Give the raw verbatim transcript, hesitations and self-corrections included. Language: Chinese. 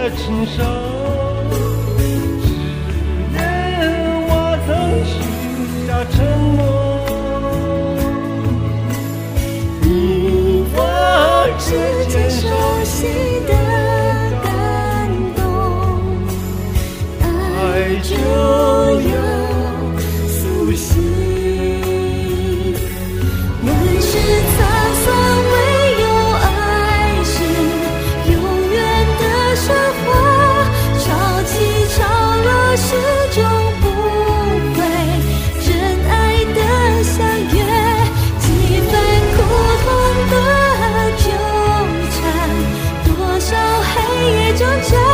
的禽兽，只愿我曾许下承诺。 之间熟悉的感动，爱就有苏醒。万事沧桑，唯有爱是永远的神话。潮起潮落，始终不会真爱的相约。几番苦痛的纠缠，多少黑夜中